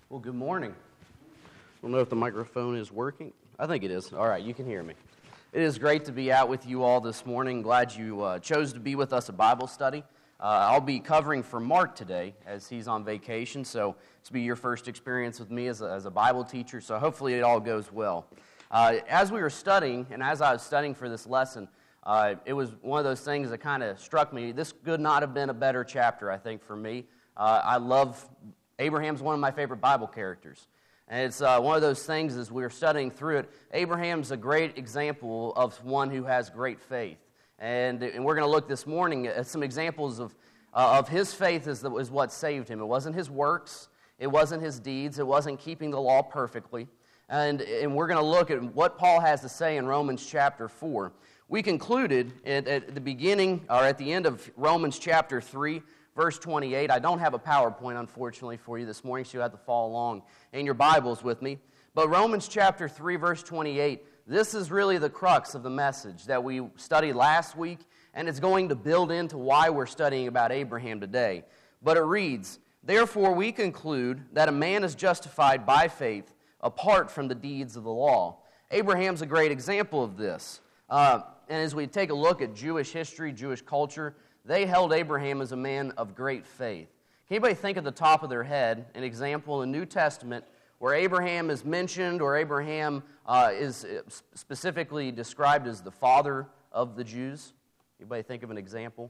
Well, good morning. I don't know if the microphone is working. I think it is. All right, you can hear me. It is great to be out with you all this morning. Glad you chose to be with us at Bible study. I'll be covering for Mark today as he's on vacation, so this will be your first experience with me as a Bible teacher, so hopefully it all goes well. As we were studying, and as I was studying for this lesson, it was one of those things that kind of struck me. This could not have been a better chapter, I think, for me. I love Abraham's one of my favorite Bible characters. And it's one of those things as we were studying through it, Abraham's a great example of one who has great faith. And we're going to look this morning at some examples of his faith is what saved him. It wasn't his works. It wasn't his deeds. It wasn't keeping the law perfectly. And we're going to look at what Paul has to say in Romans chapter 4. We concluded at the beginning, or at the end of Romans chapter 3, verse 28. I don't have a PowerPoint, unfortunately, for you this morning, so you'll have to follow along in your Bibles with me. But Romans chapter 3, verse 28, this is really the crux of the message that we studied last week, and it's going to build into why we're studying about Abraham today. But it reads, "Therefore we conclude that a man is justified by faith apart from the deeds of the law." Abraham's a great example of this. And as we take a look at Jewish history, Jewish culture, they held Abraham as a man of great faith. Can anybody think at the top of their head an example in the New Testament where Abraham is mentioned or Abraham is specifically described as the father of the Jews? Anybody think of an example?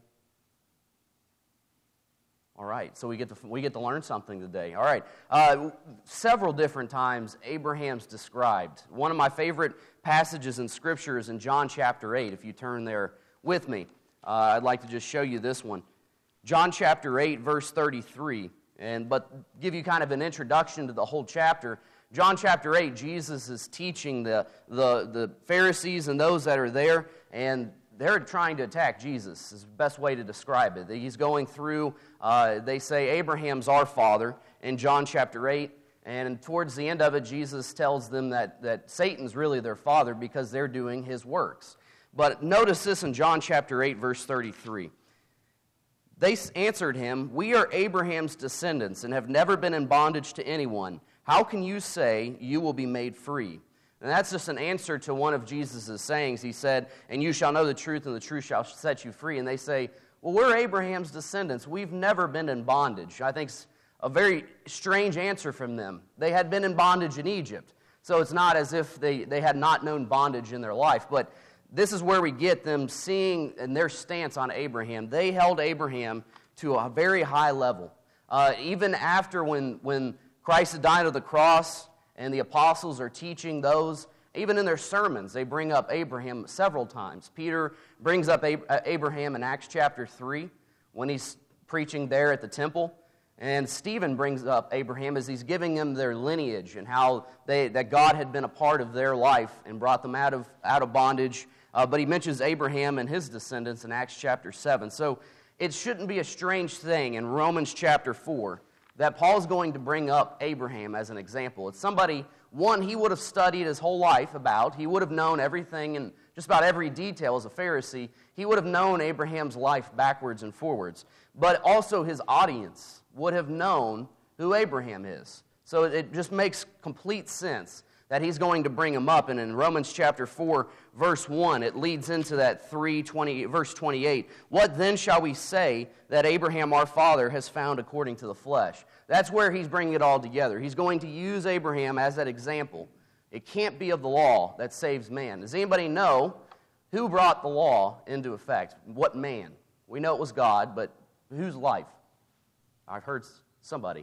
All right, so we get to learn something today. All right, several different times Abraham's described. One of my favorite passages in Scripture is in John chapter 8. If you turn there with me, I'd like to just show you this one. John chapter 8, verse 33. But give you kind of an introduction to the whole chapter. John chapter 8, Jesus is teaching the Pharisees and those that are there, and they're trying to attack Jesus, is the best way to describe it. He's going through, they say, Abraham's our father in John chapter 8, and towards the end of it, Jesus tells them that Satan's really their father because they're doing his works. But notice this in John chapter 8, verse 33. They answered him, "We are Abraham's descendants and have never been in bondage to anyone. How can you say you will be made free?" And that's just an answer to one of Jesus' sayings. He said, "And you shall know the truth, and the truth shall set you free." And they say, "Well, we're Abraham's descendants. We've never been in bondage." I think it's a very strange answer from them. They had been in bondage in Egypt. So it's not as if they had not known bondage in their life. But this is where we get them seeing and their stance on Abraham. They held Abraham to a very high level. Even after when Christ had died on the cross and the apostles are teaching those, even in their sermons, they bring up Abraham several times. Peter brings up Abraham in Acts chapter 3 when he's preaching there at the temple. And Stephen brings up Abraham as he's giving them their lineage and how that God had been a part of their life and brought them out of bondage. But he mentions Abraham and his descendants in Acts chapter 7. So it shouldn't be a strange thing in Romans chapter 4 that Paul's going to bring up Abraham as an example. It's somebody, one, he would have studied his whole life about. He would have known everything and just about every detail as a Pharisee. He would have known Abraham's life backwards and forwards. But also his audience would have known who Abraham is. So it just makes complete sense that he's going to bring him up. And in Romans chapter 4, verse 1, it leads into that verse 28. "What then shall we say that Abraham our father has found according to the flesh?" That's where he's bringing it all together. He's going to use Abraham as that example. It can't be of the law that saves man. Does anybody know who brought the law into effect? What man? We know it was God, but whose life? I've heard somebody.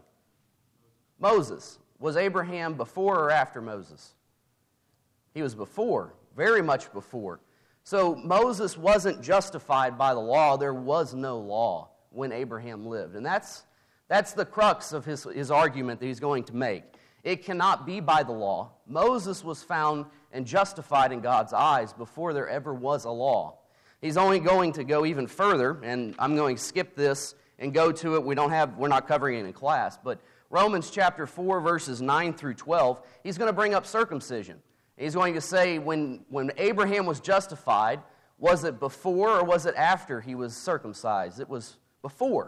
Moses. Was Abraham before or after Moses? He was before, very much before. So Moses wasn't justified by the law. There was no law when Abraham lived. And that's the crux of his argument that he's going to make. It cannot be by the law. Moses was found and justified in God's eyes before there ever was a law. He's only going to go even further, and I'm going to skip this and go to it. We're not covering it in class, but Romans chapter 4, verses 9 through 12, he's going to bring up circumcision. He's going to say when Abraham was justified, was it before or was it after he was circumcised? It was before.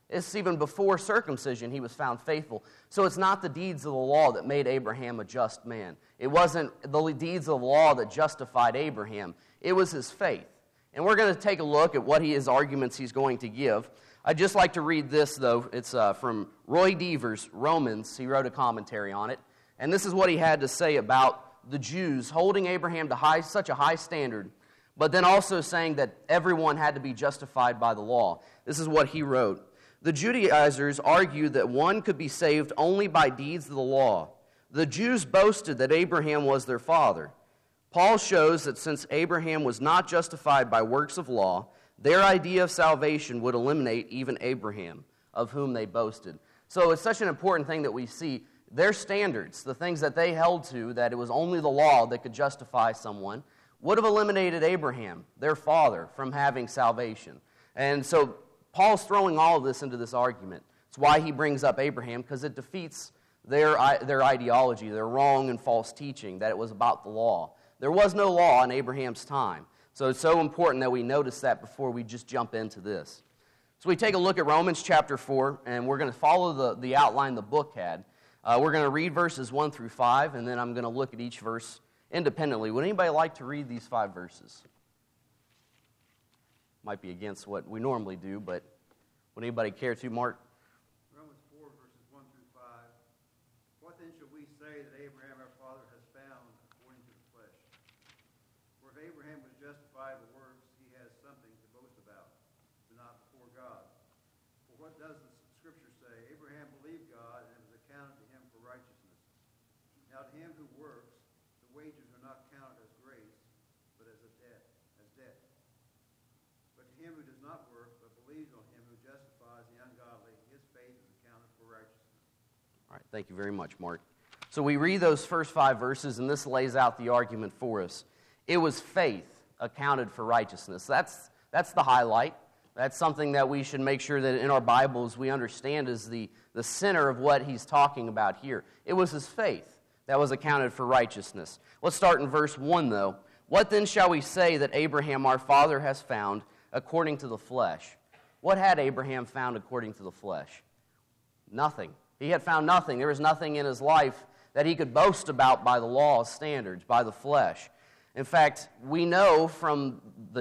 It's even before circumcision he was found faithful. So it's not the deeds of the law that made Abraham a just man. It wasn't the deeds of the law that justified Abraham. It was his faith. And we're going to take a look at what his arguments he's going to give. I'd just like to read this, though. It's from Roy Devers, Romans. He wrote a commentary on it. And this is what he had to say about the Jews holding Abraham to such a high standard, but then also saying that everyone had to be justified by the law. This is what he wrote. The Judaizers argued that one could be saved only by deeds of the law. The Jews boasted that Abraham was their father. Paul shows that since Abraham was not justified by works of law, their idea of salvation would eliminate even Abraham, of whom they boasted. So it's such an important thing that we see their standards, the things that they held to, that it was only the law that could justify someone, would have eliminated Abraham, their father, from having salvation. And so Paul's throwing all of this into this argument. It's why he brings up Abraham, because it defeats their ideology, their wrong and false teaching, that it was about the law. There was no law in Abraham's time. So it's so important that we notice that before we just jump into this. So we take a look at Romans chapter 4, and we're going to follow the outline the book had. We're going to read verses 1 through 5, and then I'm going to look at each verse independently. Would anybody like to read these 5 verses? Might be against what we normally do, but would anybody care to, Mark? Romans 4, verses 1 through 5. What then shall we say that Abraham our father has found according to the flesh? For if Abraham was justified by works, he has something to boast about, but not before God. For what does the Scripture say? Abraham believed God, and it was accounted to him for righteousness. Now to him who works, the wages are not counted as grace, but as debt. But to him who does not work, but believes on him who justifies the ungodly, his faith is accounted for righteousness. All right, thank you very much, Mark. So we read those first 5 verses, and this lays out the argument for us. It was faith accounted for righteousness. That's the highlight. That's something that we should make sure that in our Bibles we understand is the center of what he's talking about here. It was his faith that was accounted for righteousness. Let's start in verse 1, though. What then shall we say that Abraham our father has found according to the flesh? What had Abraham found according to the flesh? Nothing. He had found nothing. There was nothing in his life that he could boast about by the law's standards, by the flesh. In fact, we know from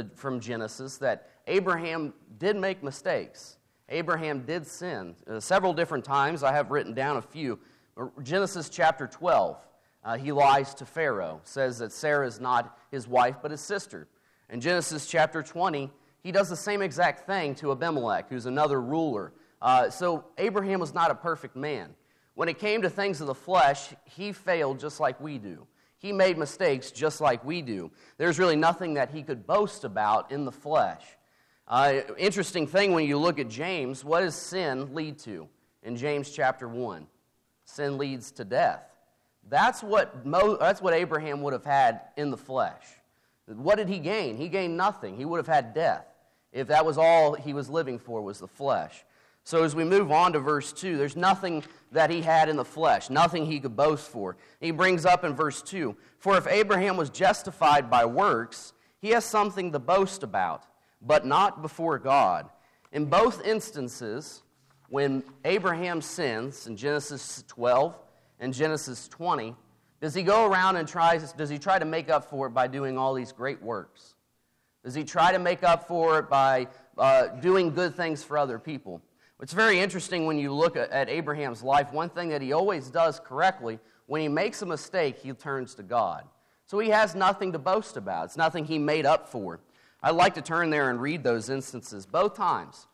Genesis that Abraham did make mistakes. Abraham did sin several different times. I have written down a few. Genesis chapter 12, he lies to Pharaoh, says that Sarah is not his wife but his sister. In Genesis chapter 20, he does the same exact thing to Abimelech, who's another ruler. So Abraham was not a perfect man. When it came to things of the flesh, he failed just like we do. He made mistakes just like we do. There's really nothing that he could boast about in the flesh. Interesting thing when you look at James, what does sin lead to? In James chapter 1, sin leads to death. That's what Abraham would have had in the flesh. What did he gain? He gained nothing. He would have had death if that was all he was living for, was the flesh. So as we move on to verse 2, there's nothing that he had in the flesh, nothing he could boast for. He brings up in verse 2, for if Abraham was justified by works, he has something to boast about, but not before God. In both instances, when Abraham sins, in Genesis 12 and Genesis 20, does he go around and try to make up for it by doing all these great works? Does he try to make up for it by doing good things for other people? It's very interesting when you look at Abraham's life. One thing that he always does correctly, when he makes a mistake, he turns to God. So he has nothing to boast about. It's nothing he made up for. I'd like to turn there and read those instances. Both times,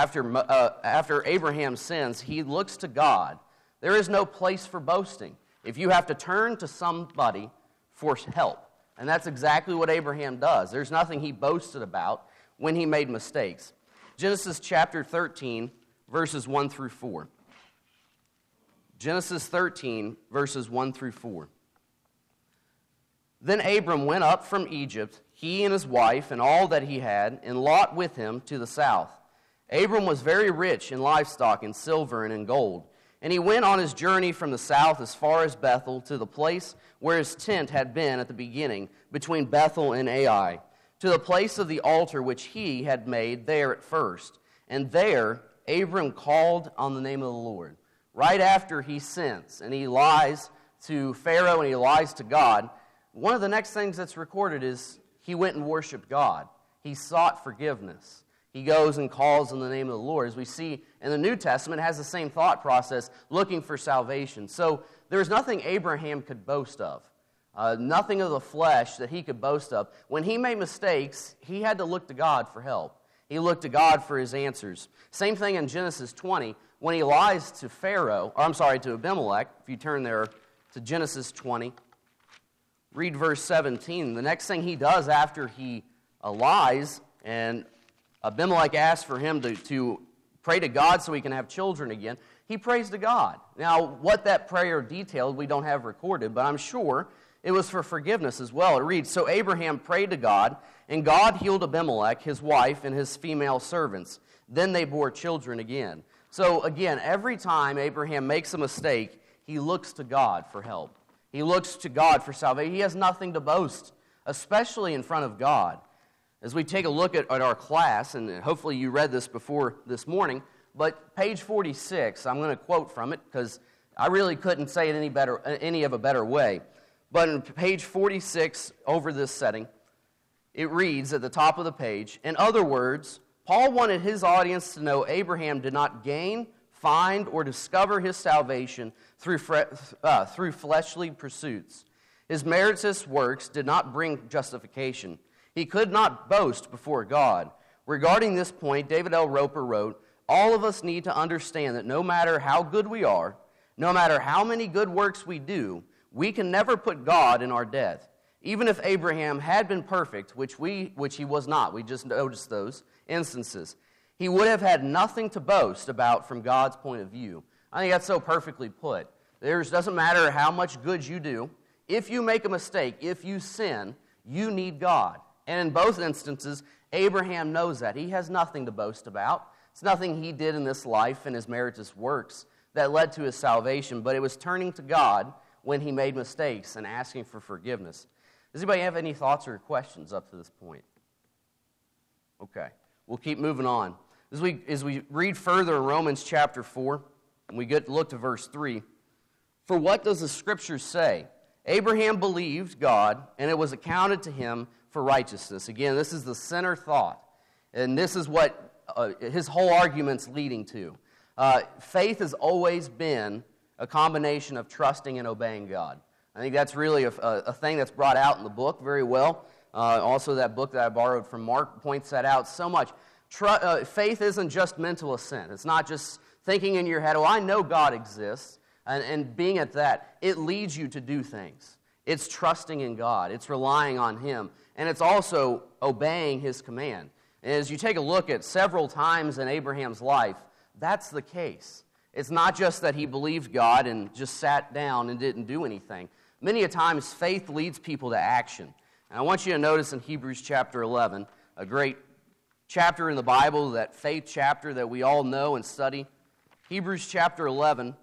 after Abraham sins, he looks to God. There is no place for boasting. If you have to turn to somebody for help, and that's exactly what Abraham does. There's nothing he boasted about when he made mistakes. Genesis chapter 13, verses 1 through 4. Genesis 13, verses 1 through 4. Then Abram went up from Egypt, he and his wife and all that he had, and Lot with him to the south. Abram was very rich in livestock, in silver, and in gold. And he went on his journey from the south as far as Bethel, to the place where his tent had been at the beginning, between Bethel and Ai, to the place of the altar which he had made there at first. And there Abram called on the name of the Lord. Right after he sins and he lies to Pharaoh and he lies to God, one of the next things that's recorded is he went and worshiped God. He sought forgiveness. He goes and calls on the name of the Lord. As we see in the New Testament, it has the same thought process, looking for salvation. So there's nothing Abraham could boast of, nothing of the flesh that he could boast of. When he made mistakes, he had to look to God for help. He looked to God for his answers. Same thing in Genesis 20, when he lies to to Abimelech. If you turn there to Genesis 20, read verse 17. The next thing he does after he lies, and Abimelech asks for him to pray to God so he can have children again, he prays to God. Now, what that prayer detailed, we don't have recorded, but I'm sure it was for forgiveness as well. It reads, "So Abraham prayed to God, and God healed Abimelech, his wife, and his female servants. Then they bore children again." So again, every time Abraham makes a mistake, he looks to God for help. He looks to God for salvation. He has nothing to boast, especially in front of God. As we take a look at our class, and hopefully you read this before this morning, but page 46, I'm going to quote from it because I really couldn't say it any of a better way. But in page 46 over this setting, it reads at the top of the page, "In other words, Paul wanted his audience to know Abraham did not gain, find, or discover his salvation through fleshly pursuits. His meritorious works did not bring justification. He could not boast before God. Regarding this point, David L. Roper wrote, 'All of us need to understand that no matter how good we are, no matter how many good works we do, we can never put God in our debt. Even if Abraham had been perfect, which he was not, we just noticed those instances, he would have had nothing to boast about from God's point of view.'" I think that's so perfectly put. It doesn't matter how much good you do. If you make a mistake, if you sin, you need God. And in both instances, Abraham knows that. He has nothing to boast about. It's nothing he did in this life and his meritorious works that led to his salvation, but it was turning to God when he made mistakes and asking for forgiveness. Does anybody have any thoughts or questions up to this point? Okay, we'll keep moving on. As we read further in Romans chapter 4, and we look to verse 3, "For what does the Scripture say? Abraham believed God, and it was accounted to him for righteousness." Again, this is the center thought, and this is what his whole argument's leading to. Faith has always been a combination of trusting and obeying God. I think that's really a thing that's brought out in the book very well. Also, that book that I borrowed from Mark points that out so much. Faith isn't just mental assent. It's not just thinking in your head, "Oh, I know God exists," and being at that. It leads you to do things. It's trusting in God. It's relying on Him. And it's also obeying His command. And as you take a look at several times in Abraham's life, that's the case. It's not just that he believed God and just sat down and didn't do anything. Many a times, faith leads people to action. And I want you to notice in Hebrews chapter 11, a great chapter in the Bible, that faith chapter that we all know and study. Hebrews chapter 11,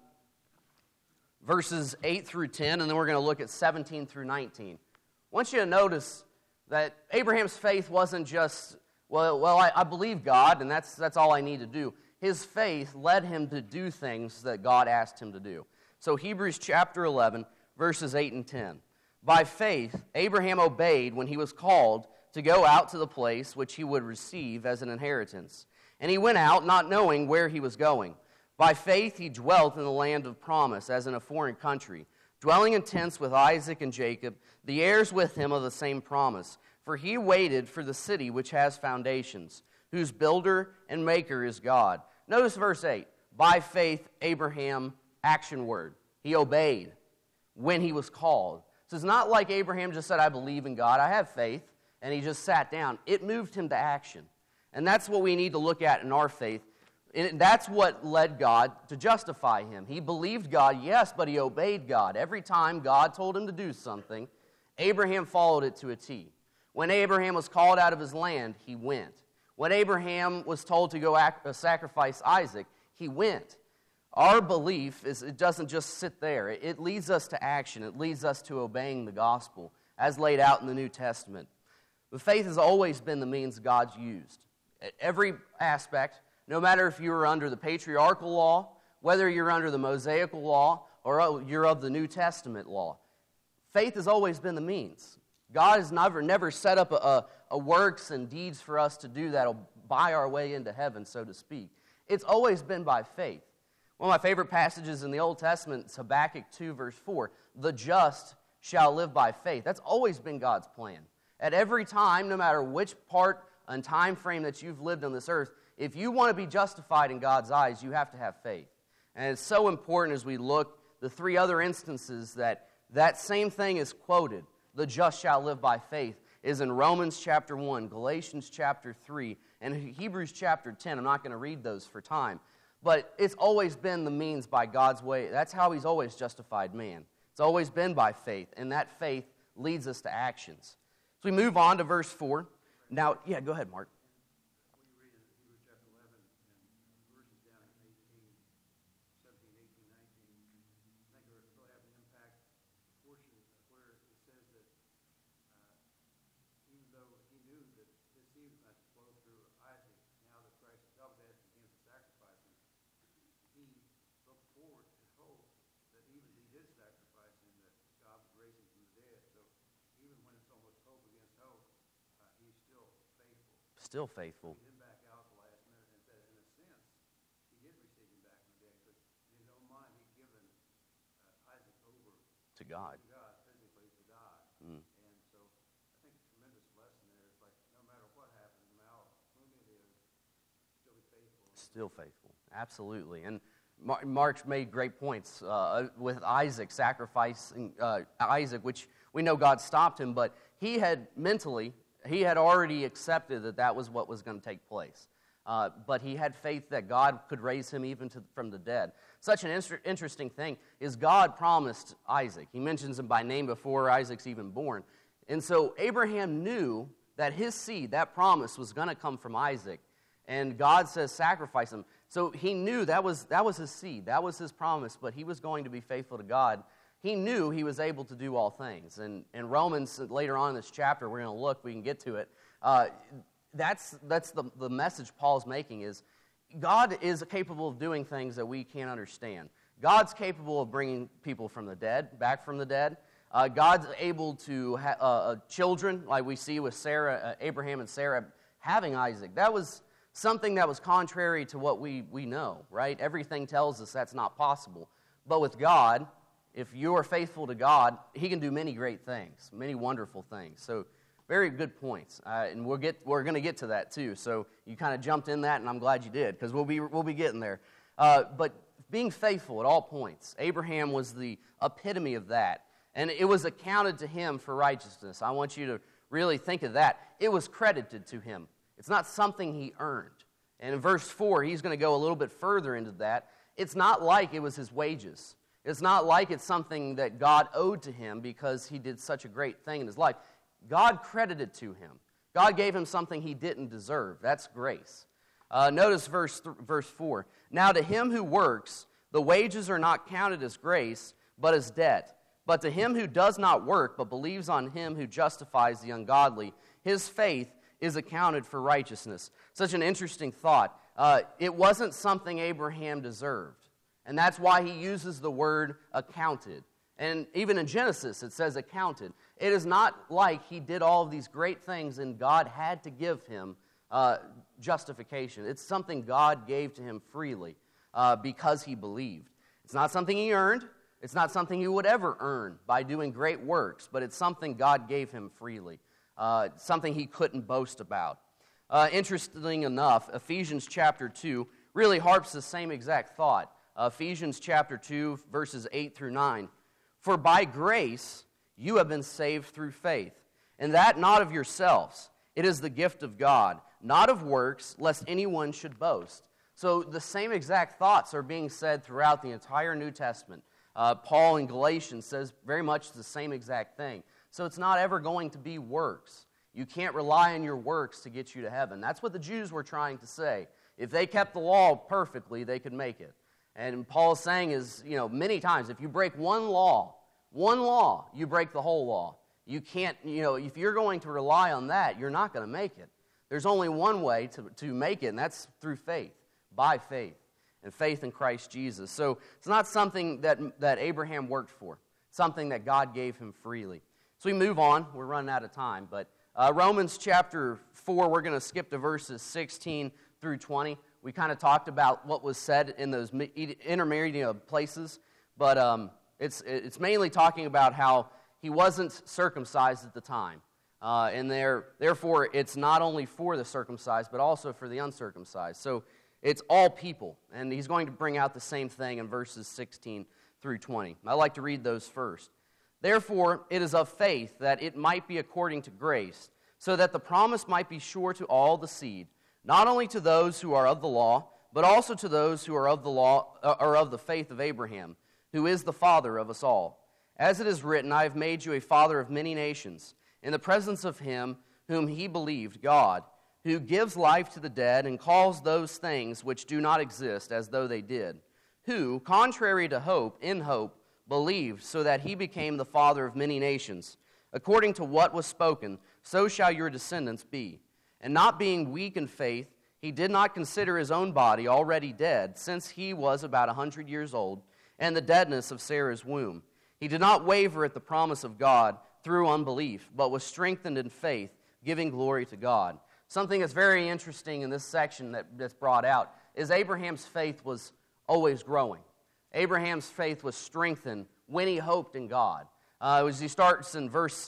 verses 8 through 10, and then we're going to look at 17 through 19. I want you to notice that Abraham's faith wasn't just, I believe God, and that's all I need to do. His faith led him to do things that God asked him to do. So Hebrews chapter 11, verses 8 and 10. "By faith, Abraham obeyed when he was called to go out to the place which he would receive as an inheritance. And he went out not knowing where he was going. By faith he dwelt in the land of promise as in a foreign country, dwelling in tents with Isaac and Jacob, the heirs with him of the same promise. For he waited for the city which has foundations, whose builder and maker is God." Notice verse 8. By faith, Abraham, action word. He obeyed when he was called. So it's not like Abraham just said, "I believe in God, I have faith," and he just sat down. It moved him to action. And that's what we need to look at in our faith. And that's what led God to justify him. He believed God, yes, but he obeyed God. Every time God told him to do something, Abraham followed it to a T. When Abraham was called out of his land, he went. When Abraham was told to go sacrifice Isaac, he went. Our belief is it doesn't just sit there. It leads us to action. It leads us to obeying the gospel as laid out in the New Testament. But faith has always been the means God's used. At every aspect, No matter if you're under the patriarchal law, whether you're under the Mosaical law, or you're of the New Testament law, faith has always been the means. God has never set up a works and deeds for us to do that'll buy our way into heaven, so to speak. It's always been by faith. One of my favorite passages in the Old Testament is Habakkuk 2, verse 4. The just shall live by faith. That's always been God's plan. At every time, no matter which part and time frame that you've lived on this earth, if you want to be justified in God's eyes, you have to have faith. And it's so important as we look the three other instances that same thing is quoted. The just shall live by faith is in Romans chapter 1, Galatians chapter 3, and Hebrews chapter 10. I'm not going to read those for time. But it's always been the means by God's way. That's how He's always justified man. It's always been by faith, and that faith leads us to actions. So we move on to verse 4. Now, yeah, go ahead, Mark. When you read in Hebrews chapter 11 and verses down in 17, 18, 19, I think it will have an impact portion where it says that even though he knew that his seed was not to flow through Isaac, now that Christ himself had begins to sacrifice him, he looked forward and hoped that even he did sacrifice him, that God would raise him from the dead. So even when it's almost hope against hope, he's still faithful. Still faithful. He didn't back out at the last minute, and said, in a sense, he did receive him back from the dead, because in his own mind, he'd given Isaac over To God. physically to die. And so I think a tremendous lesson there is like, no matter what happens, no matter how gloomy it is, still be faithful. Still faithful. Absolutely. And Mark's made great points with Isaac, sacrificing Isaac, which we know God stopped him, but he had already accepted that was what was going to take place. But he had faith that God could raise him even from the dead. Such an interesting thing is God promised Isaac. He mentions him by name before Isaac's even born. And so Abraham knew that his seed, that promise, was going to come from Isaac. And God says, sacrifice him. So he knew that was his seed. That was his promise, but he was going to be faithful to God. He knew he was able to do all things. And in Romans, later on in this chapter, we're going to look, we can get to it. That's the message Paul's making is God is capable of doing things that we can't understand. God's capable of bringing people from the dead, back from the dead. God's able to have children, like we see with Sarah, Abraham and Sarah having Isaac. That was something that was contrary to what we know, right? Everything tells us that's not possible. But with God, if you are faithful to God, He can do many great things, many wonderful things. So very good points, and we're going to get to that too. So you kind of jumped in that, and I'm glad you did, because we'll be getting there. But being faithful at all points, Abraham was the epitome of that, and it was accounted to him for righteousness. I want you to really think of that. It was credited to him. It's not something he earned. And in verse 4, he's going to go a little bit further into that. It's not like it was his wages. It's not like it's something that God owed to him because he did such a great thing in his life. God credited to him. God gave him something he didn't deserve. That's grace. Notice verse 4. Now to him who works, the wages are not counted as grace, but as debt. But to him who does not work, but believes on him who justifies the ungodly, his faith is accounted for righteousness. Such an interesting thought. It wasn't something Abraham deserved. And that's why he uses the word accounted. And even in Genesis, it says accounted. It is not like he did all of these great things and God had to give him justification. It's something God gave to him freely because he believed. It's not something he earned. It's not something he would ever earn by doing great works, but it's something God gave him freely, something he couldn't boast about. Interesting enough, Ephesians chapter 2 really harps the same exact thought. Ephesians chapter 2, verses 8 through 9. For by grace you have been saved through faith, and that not of yourselves. It is the gift of God, not of works, lest anyone should boast. So the same exact thoughts are being said throughout the entire New Testament. Paul in Galatians says very much the same exact thing. So it's not ever going to be works. You can't rely on your works to get you to heaven. That's what the Jews were trying to say. If they kept the law perfectly, they could make it. And Paul's saying is, many times, if you break one law, you break the whole law. You can't, if you're going to rely on that, you're not going to make it. There's only one way to make it, and that's through faith. by faith, and faith in Christ Jesus. So it's not something that Abraham worked for, something that God gave him freely. So we move on. We're running out of time, but Romans chapter 4, we're going to skip to verses 16 through 20. We kind of talked about what was said in those intermediate places, but it's mainly talking about how he wasn't circumcised at the time. And therefore, it's not only for the circumcised, but also for the uncircumcised. So it's all people, and he's going to bring out the same thing in verses 16 through 20. I'd like to read those first. Therefore, it is of faith that it might be according to grace, so that the promise might be sure to all the seed, not only to those who are of the law, but also to those who are of the law or of the faith of Abraham, who is the father of us all. As it is written, I have made you a father of many nations, in the presence of him whom he believed, God, who gives life to the dead and calls those things which do not exist as though they did, who, contrary to hope, in hope, believed, so that he became the father of many nations. According to what was spoken, so shall your descendants be. And not being weak in faith, he did not consider his own body already dead, since he was about 100 years old, and the deadness of Sarah's womb. He did not waver at the promise of God through unbelief, but was strengthened in faith, giving glory to God. Something that's very interesting in this section that's brought out is Abraham's faith was always growing. Abraham's faith was strengthened when he hoped in God. As he starts in verse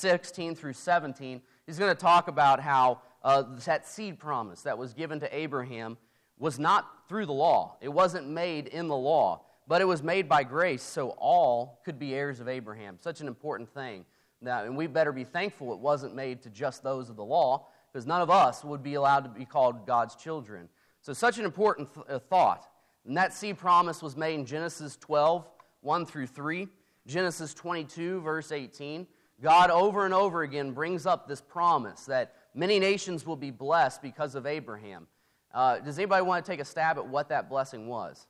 16 through 17, he's going to talk about how that seed promise that was given to Abraham was not through the law. It wasn't made in the law, but it was made by grace so all could be heirs of Abraham. Such an important thing. Now, and we better be thankful it wasn't made to just those of the law, because none of us would be allowed to be called God's children. So such an important thought. And that seed promise was made in Genesis 12, 1 through 3, Genesis 22, verse 18. God over and over again brings up this promise that many nations will be blessed because of Abraham. Does anybody want to take a stab at what that blessing was?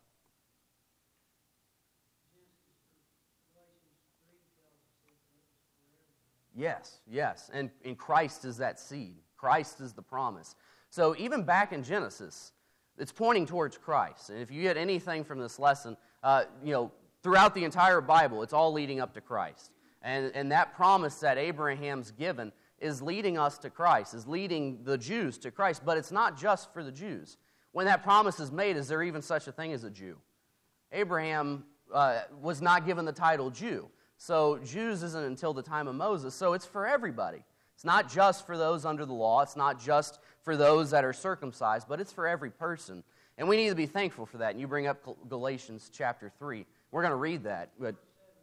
Yes. And Christ is that seed. Christ is the promise. So even back in Genesis, it's pointing towards Christ. And if you get anything from this lesson, throughout the entire Bible, it's all leading up to Christ. And that promise that Abraham's given is leading us to Christ, is leading the Jews to Christ. But it's not just for the Jews. When that promise is made, is there even such a thing as a Jew? Abraham was not given the title Jew. So Jews isn't until the time of Moses. So it's for everybody. It's not just for those under the law. It's not just for those that are circumcised, but it's for every person. And we need to be thankful for that. And you bring up Galatians chapter 3. We're going to read that. But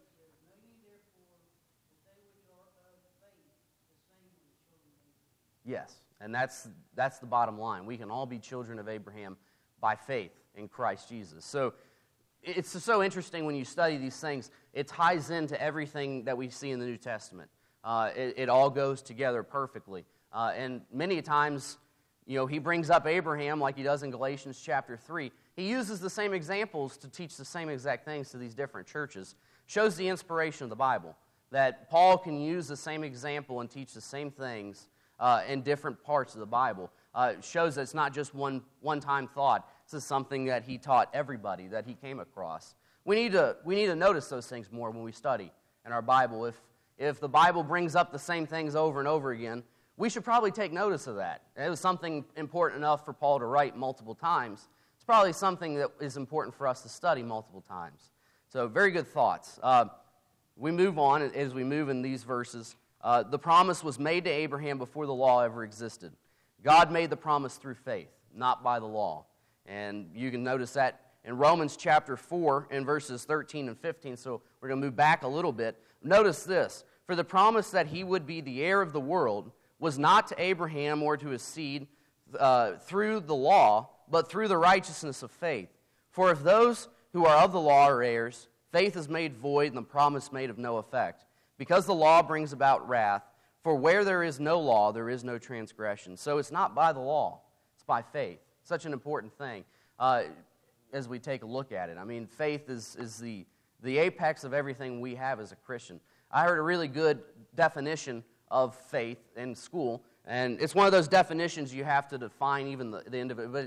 yes, and that's the bottom line. We can all be children of Abraham by faith in Christ Jesus. So it's so interesting when you study these things. It ties into everything that we see in the New Testament. It all goes together perfectly. And many times, he brings up Abraham like he does in Galatians chapter 3. He uses the same examples to teach the same exact things to these different churches. Shows the inspiration of the Bible, that Paul can use the same example and teach the same things in different parts of the Bible. It shows that it's not just one-time thought. This is something that he taught everybody that he came across. We need to notice those things more when we study in our Bible. If the Bible brings up the same things over and over again, we should probably take notice of that. It was something important enough for Paul to write multiple times. It's probably something that is important for us to study multiple times. So very good thoughts. We move on as we move in these verses. The promise was made to Abraham before the law ever existed. God made the promise through faith, not by the law. And you can notice that in Romans chapter 4 in verses 13 and 15. So we're going to move back a little bit. Notice this. For the promise that he would be the heir of the world was not to Abraham or to his seed through the law, but through the righteousness of faith. For if those who are of the law are heirs, faith is made void and the promise made of no effect. Because the law brings about wrath, for where there is no law, there is no transgression. So it's not by the law, it's by faith. Such an important thing as we take a look at it. I mean, faith is the apex of everything we have as a Christian. I heard a really good definition of faith in school, and it's one of those definitions you have to define even the end of it, but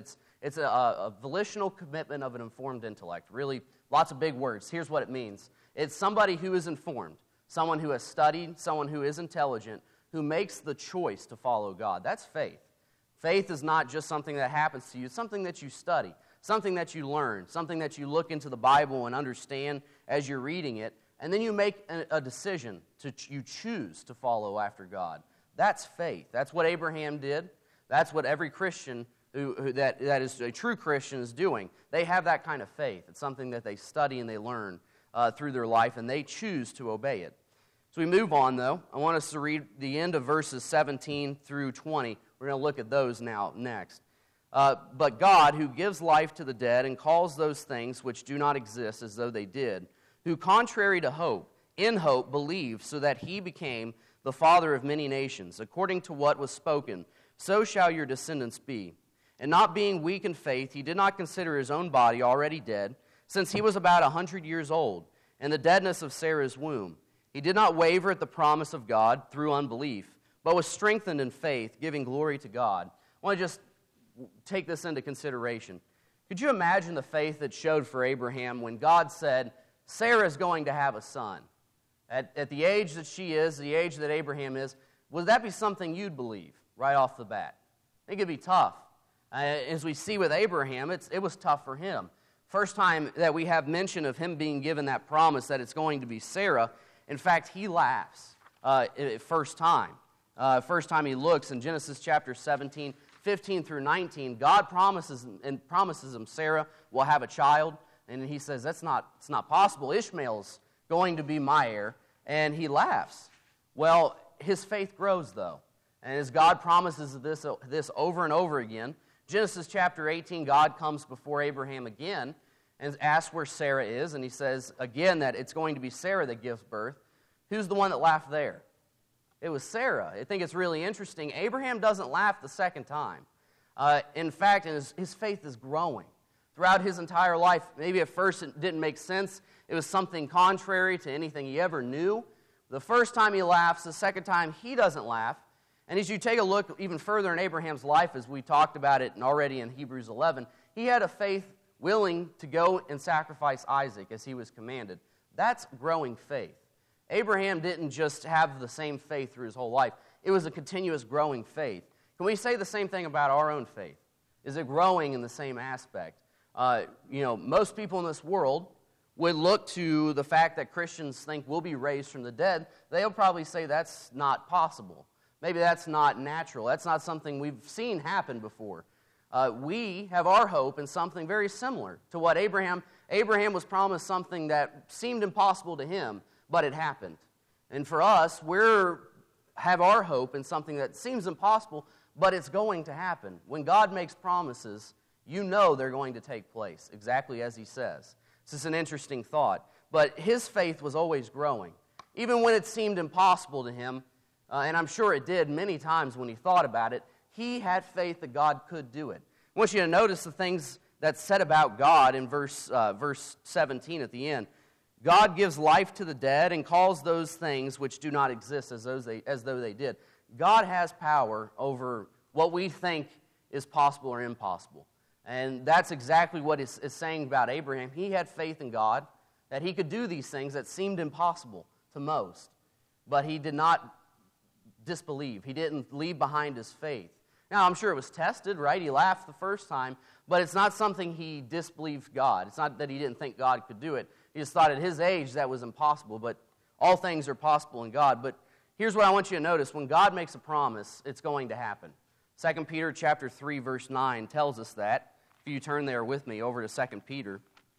It's a volitional commitment of an informed intellect. Really, lots of big words. Here's what it means. It's somebody who is informed, someone who has studied, someone who is intelligent, who makes the choice to follow God. That's faith. Faith is not just something that happens to you. It's something that you study, something that you learn, something that you look into the Bible and understand as you're reading it, and then you make a decision. You choose to follow after God. That's faith. That's what Abraham did. That's what every Christian that is a true Christian is doing. They have that kind of faith. It's something that they study and they learn through their life, and they choose to obey it. So we move on, though. I want us to read the end of verses 17 through 20. We're going to look at those now next. But God, who gives life to the dead and calls those things which do not exist as though they did, who contrary to hope, in hope believed, so that he became the father of many nations, according to what was spoken, so shall your descendants be. And not being weak in faith, he did not consider his own body already dead, since he was about 100 years old, and the deadness of Sarah's womb. He did not waver at the promise of God through unbelief, but was strengthened in faith, giving glory to God. I want to just take this into consideration. Could you imagine the faith that showed for Abraham when God said, Sarah is going to have a son? At the age that she is, the age that Abraham is, would that be something you'd believe right off the bat? I think it'd be tough. As we see with Abraham, it was tough for him. First time that we have mention of him being given that promise that it's going to be Sarah, in fact, he laughs first time. First time he looks in Genesis chapter 17, 15 through 19, God promises him Sarah will have a child, and he says, it's not possible. Ishmael's going to be my heir, and he laughs. Well, his faith grows, though, and as God promises this over and over again, Genesis chapter 18, God comes before Abraham again and asks where Sarah is, and he says again that it's going to be Sarah that gives birth. Who's the one that laughed there? It was Sarah. I think it's really interesting. Abraham doesn't laugh the second time. In fact, his faith is growing throughout his entire life. Maybe at first it didn't make sense. It was something contrary to anything he ever knew. The first time he laughs, the second time he doesn't laugh. And as you take a look even further in Abraham's life, as we talked about it already in Hebrews 11, he had a faith willing to go and sacrifice Isaac as he was commanded. That's growing faith. Abraham didn't just have the same faith through his whole life. It was a continuous growing faith. Can we say the same thing about our own faith? Is it growing in the same aspect? Most people in this world would look to the fact that Christians think we'll be raised from the dead. They'll probably say that's not possible. Maybe that's not natural. That's not something we've seen happen before. We have our hope in something very similar to what Abraham was promised something that seemed impossible to him, but it happened. And for us, we have our hope in something that seems impossible, but it's going to happen. When God makes promises, you know they're going to take place, exactly as he says. This is an interesting thought. But his faith was always growing. Even when it seemed impossible to him, and I'm sure it did many times when he thought about it, he had faith that God could do it. I want you to notice the things that's said about God in verse 17 at the end. God gives life to the dead and calls those things which do not exist as though they did. God has power over what we think is possible or impossible. And that's exactly what it's saying about Abraham. He had faith in God that he could do these things that seemed impossible to most. But he did not disbelieve. He didn't leave behind his faith. Now, I'm sure it was tested, right? He laughed the first time, but it's not something he disbelieved God. It's not that he didn't think God could do it. He just thought at his age that was impossible, but all things are possible in God. But here's what I want you to notice. When God makes a promise, it's going to happen. 2 Peter chapter 3, verse 9 tells us that. If you turn there with me over to 2 Peter.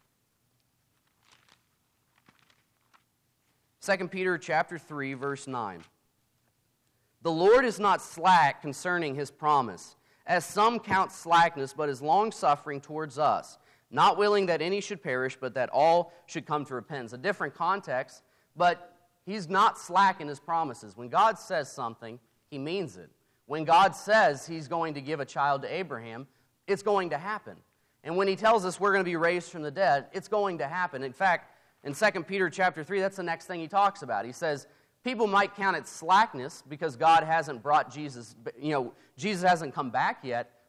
2 Peter chapter 3, verse 9. The Lord is not slack concerning his promise, as some count slackness, but is long-suffering towards us, not willing that any should perish, but that all should come to repentance. A different context, but he's not slack in his promises. When God says something, he means it. When God says he's going to give a child to Abraham, it's going to happen. And when he tells us we're going to be raised from the dead, it's going to happen. In fact, in 2 Peter chapter 3, that's the next thing he talks about. He says, people might count it slackness because God hasn't brought Jesus, Jesus hasn't come back yet,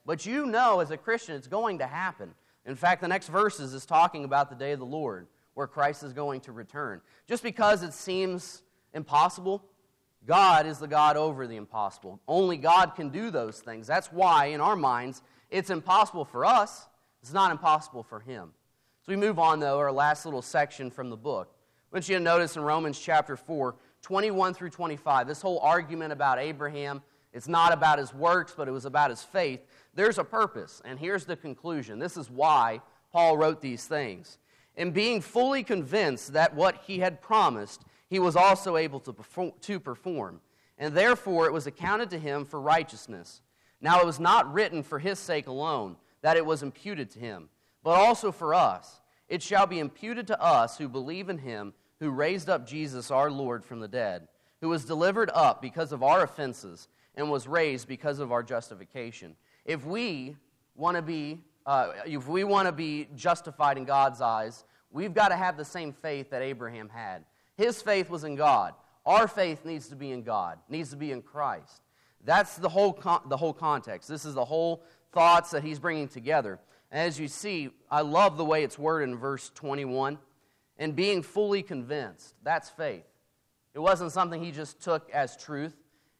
But you know as a Christian it's going to happen. In fact, the next verses is talking about the day of the Lord, where Christ is going to return. Just because it seems impossible, God is the God over the impossible. Only God can do those things. That's why, in our minds, it's impossible for us. It's not impossible for Him. So we move on, though, our last little section from the book. I want you to notice in Romans chapter 4, 21 through 25, this whole argument about Abraham, it's not about his works, but it was about his faith. There's a purpose, and here's the conclusion. This is why Paul wrote these things. And being fully convinced that what he had promised, he was also able to perform. And therefore it was accounted to him for righteousness. Now it was not written for his sake alone, that it was imputed to him, but also for us. It shall be imputed to us who believe in him who raised up Jesus our Lord from the dead, who was delivered up because of our offenses and was raised because of our justification. If we want to be justified in God's eyes, we've got to have the same faith that Abraham had. His faith was in God. Our faith needs to be in God, needs to be in Christ. That's the whole context. This is the whole thoughts that he's bringing together. As you see, I love the way it's worded in verse 21. And being fully convinced, that's faith. It wasn't something he just took as truth.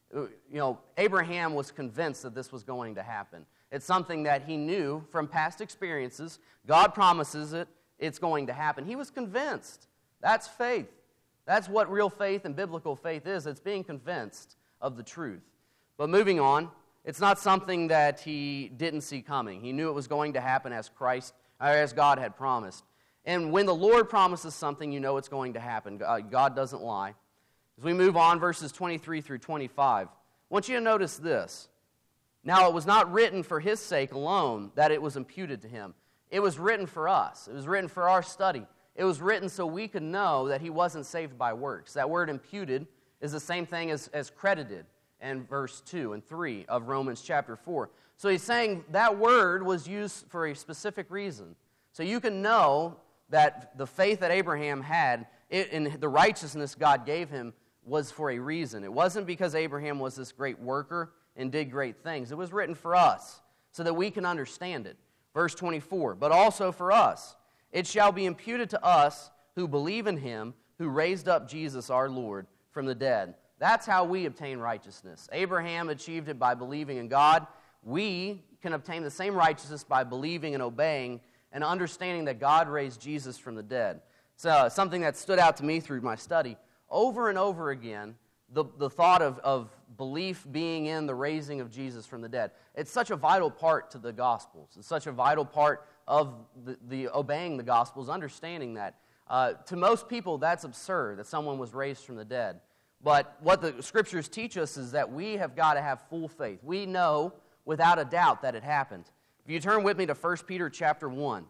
Abraham was convinced that this was going to happen. It's something that he knew from past experiences. God promises it, it's going to happen. He was convinced. That's faith. That's what real faith and biblical faith is. It's being convinced of the truth. But moving on, it's not something that he didn't see coming. He knew it was going to happen as God had promised. And when the Lord promises something, you know it's going to happen. God doesn't lie. As we move on, verses 23 through 25, I want you to notice this. Now, it was not written for his sake alone that it was imputed to him. It was written for us. It was written for our study. It was written so we could know that he wasn't saved by works. That word imputed is the same thing as credited in verse 2 and 3 of Romans chapter 4. So he's saying that word was used for a specific reason. So you can know that the faith that Abraham had and the righteousness God gave him was for a reason. It wasn't because Abraham was this great worker and did great things. It was written for us so that we can understand it. Verse 24, but also for us. It shall be imputed to us who believe in him who raised up Jesus our Lord from the dead. That's how we obtain righteousness. Abraham achieved it by believing in God. We can obtain the same righteousness by believing and obeying and understanding that God raised Jesus from the dead. So something that stood out to me through my study, over and over again, the thought of belief being in the raising of Jesus from the dead. It's such a vital part to the Gospels. It's such a vital part of the obeying the Gospels, understanding that. To most people, that's absurd, that someone was raised from the dead. But what the Scriptures teach us is that we have got to have full faith. We know without a doubt that it happened. If you turn with me to 1 Peter chapter 1.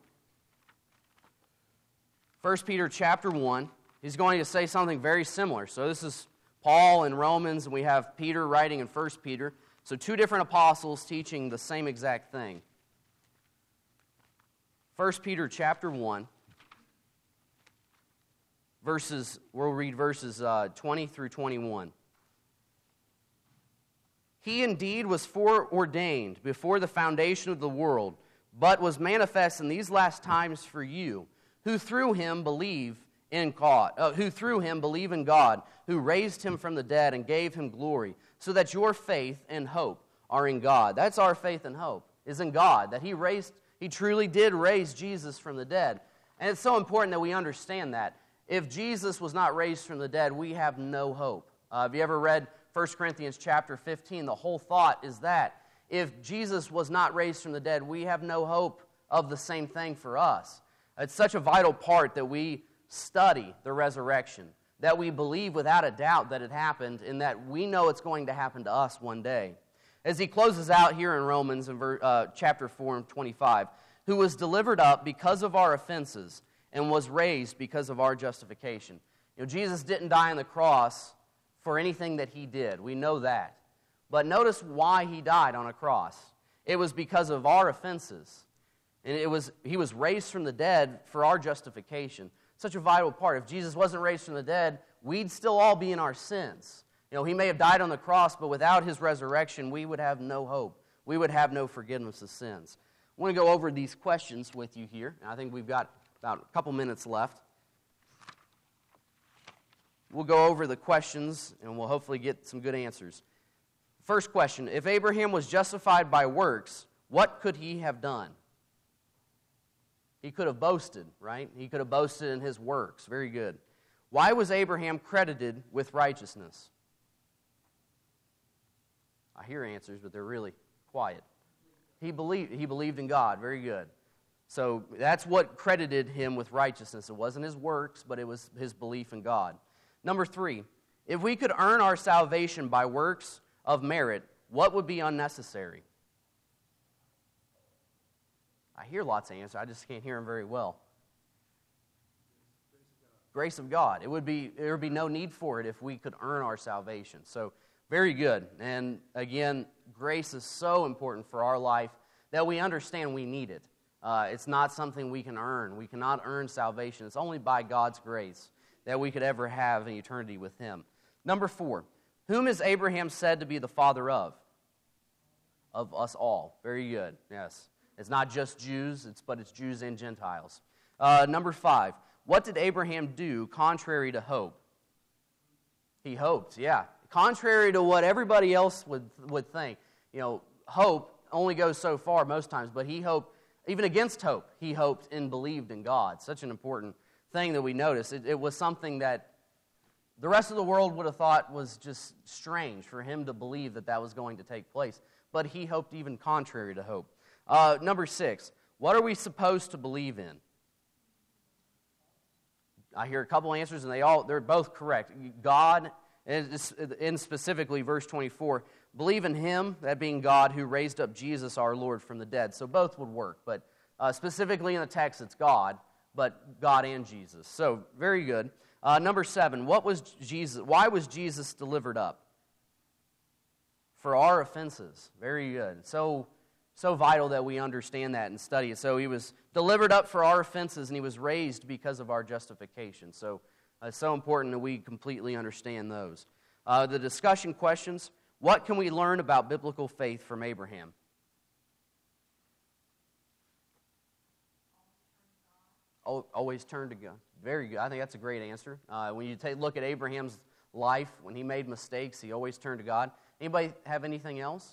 1 Peter chapter 1, he's going to say something very similar. So this is Paul in Romans, and we have Peter writing in 1 Peter. So two different apostles teaching the same exact thing. 1 Peter chapter 1, we'll read verses 20 through 21. He indeed was foreordained before the foundation of the world, but was manifest in these last times for you, who through him believe in God, who raised him from the dead and gave him glory, so that your faith and hope are in God. That's our faith and hope, is in God, that he truly did raise Jesus from the dead. And it's so important that we understand that. If Jesus was not raised from the dead, we have no hope. Have you ever read 1 Corinthians chapter 15? The whole thought is that if Jesus was not raised from the dead, we have no hope of the same thing for us. It's such a vital part that we study the resurrection, that we believe without a doubt that it happened, and that we know it's going to happen to us one day. As he closes out here in Romans in chapter 4 and 25, who was delivered up because of our offenses and was raised because of our justification. Jesus didn't die on the cross for anything that he did. We know that. But notice why he died on a cross. It was because of our offenses. And he was raised from the dead for our justification. Such a vital part. If Jesus wasn't raised from the dead, we'd still all be in our sins. He may have died on the cross, but without his resurrection, we would have no hope. we would have no forgiveness of sins. I want to go over these questions with you here. I think we've got about a couple minutes left. We'll go over the questions, and we'll hopefully get some good answers. First question, if Abraham was justified by works, what could he have done? He could have boasted, right? He could have boasted in his works. Very good. Why was Abraham credited with righteousness? I hear answers, but they're really quiet. He believed in God. Very good. So that's what credited him with righteousness. It wasn't his works, but it was his belief in God. Number 3, if we could earn our salvation by works of merit, what would be unnecessary? I hear lots of answers. I just can't hear them very well. Grace of God. There would be no need for it if we could earn our salvation. So, very good. And again, grace is so important for our life that we understand we need it. It's not something we can earn. We cannot earn salvation. It's only by God's grace that we could ever have an eternity with Him. Number 4, whom is Abraham said to be the father of? Of us all. Very good. Yes. It's not just Jews, but it's Jews and Gentiles. Number 5, what did Abraham do contrary to hope? He hoped, yeah. Contrary to what everybody else would think. You know, hope only goes so far most times, but he hoped, even against hope, he hoped and believed in God. Such an important thing that we notice. It was something that the rest of the world would have thought was just strange for him to believe that was going to take place. But he hoped even contrary to hope. Number 6, what are we supposed to believe in? I hear a couple answers, and they're both correct. God, and specifically verse 24, believe in Him, that being God, who raised up Jesus our Lord from the dead. So both would work, but specifically in the text it's God, but God and Jesus. So very good. Number 7, why was Jesus delivered up? For our offenses. Very good. So vital that we understand that and study it. So He was delivered up for our offenses, and He was raised because of our justification. So it's so important that we completely understand those. The discussion questions, what can we learn about biblical faith from Abraham? Always turn to God. Very good. I think that's a great answer. When you look at Abraham's life, when he made mistakes, he always turned to God. Anybody have anything else?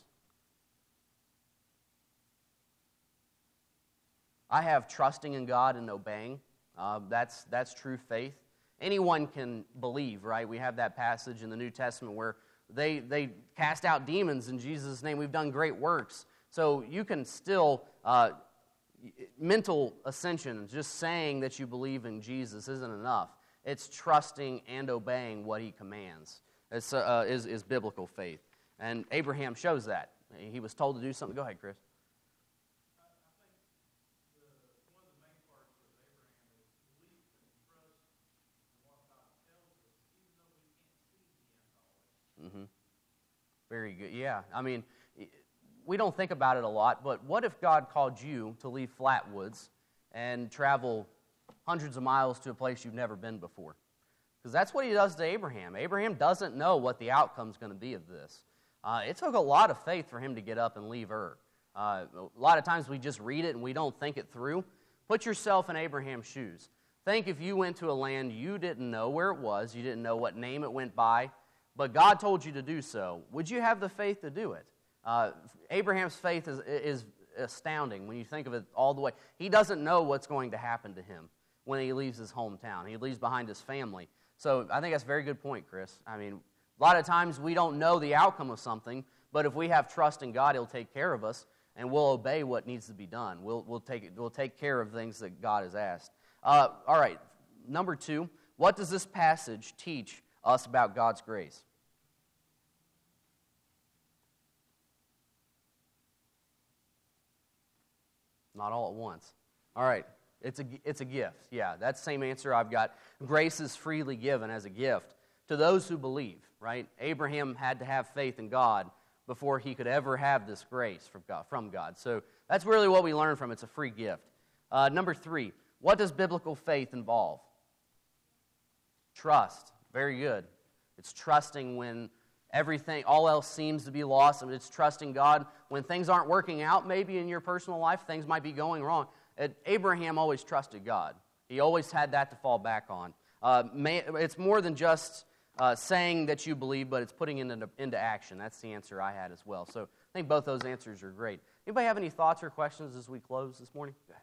I have trusting in God and obeying. That's true faith. Anyone can believe, right? We have that passage in the New Testament where they cast out demons in Jesus' name. We've done great works. So you can still, mental ascension, just saying that you believe in Jesus isn't enough. It's trusting and obeying what He commands. It's is biblical faith. And Abraham shows that. He was told to do something. Go ahead, Chris. Very good. Yeah. I mean, we don't think about it a lot, but what if God called you to leave Flatwoods and travel hundreds of miles to a place you've never been before? Because that's what He does to Abraham. Abraham doesn't know what the outcome's going to be of this. It took a lot of faith for him to get up and leave Ur. A lot of times we just read it and we don't think it through. Put yourself in Abraham's shoes. Think if you went to a land you didn't know where it was, you didn't know what name it went by, but God told you to do so. Would you have the faith to do it? Abraham's faith is astounding when you think of it all the way. He doesn't know what's going to happen to him when he leaves his hometown. He leaves behind his family. So I think that's a very good point, Chris. I mean, a lot of times we don't know the outcome of something, but if we have trust in God, He'll take care of us, and we'll obey what needs to be done. We'll take care of things that God has asked. All right, number 2, what does this passage teach us about God's grace? Not all at once. All right, it's a gift. Yeah, that's the same answer I've got. Grace is freely given as a gift to those who believe, right? Abraham had to have faith in God before he could ever have this grace from God. So that's really what we learn from it. It's a free gift. Number 3, what does biblical faith involve? Trust. Very good. It's trusting when everything, all else seems to be lost, and it's trusting God. When things aren't working out, maybe in your personal life, things might be going wrong. Abraham always trusted God. He always had that to fall back on. It's more than just saying that you believe, but it's putting it into action. That's the answer I had as well. So I think both those answers are great. Anybody have any thoughts or questions as we close this morning? Go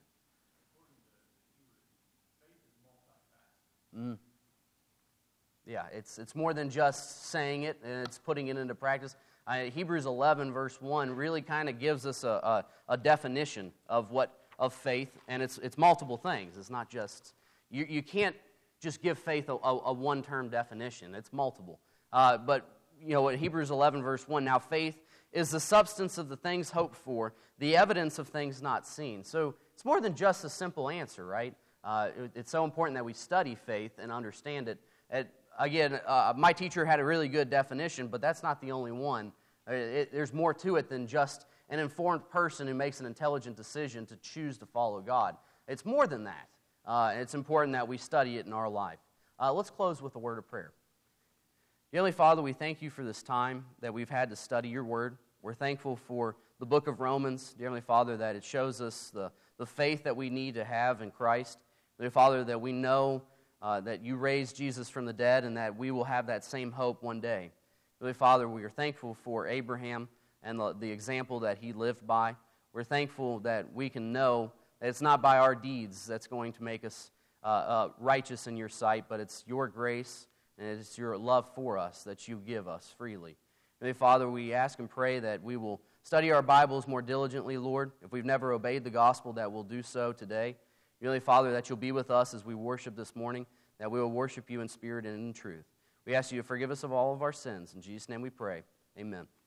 ahead. Yeah, it's more than just saying it, and it's putting it into practice. Hebrews 11, verse 1, really kind of gives us a definition of faith, and it's multiple things. It's not just, you can't just give faith a one-term definition. It's multiple. But, in Hebrews 11, verse 1, now faith is the substance of the things hoped for, the evidence of things not seen. So it's more than just a simple answer, right? It's so important that we study faith and understand it. Again, my teacher had a really good definition, but that's not the only one. There's more to it than just an informed person who makes an intelligent decision to choose to follow God. It's more than that. It's important that we study it in our life. Let's close with a word of prayer. Dear Heavenly Father, we thank you for this time that we've had to study your word. We're thankful for the book of Romans, dear Heavenly Father, that it shows us the faith that we need to have in Christ. Dear Father, that we know that you raised Jesus from the dead and that we will have that same hope one day. Dear Father, we are thankful for Abraham and the example that he lived by. We're thankful that we can know that it's not by our deeds that's going to make us righteous in your sight, but it's your grace and it's your love for us that you give us freely. Dear Father, we ask and pray that we will study our Bibles more diligently, Lord. If we've never obeyed the gospel, that we'll do so today. Dear Father, that you'll be with us as we worship this morning, that we will worship you in spirit and in truth. We ask you to forgive us of all of our sins. In Jesus' name we pray. Amen.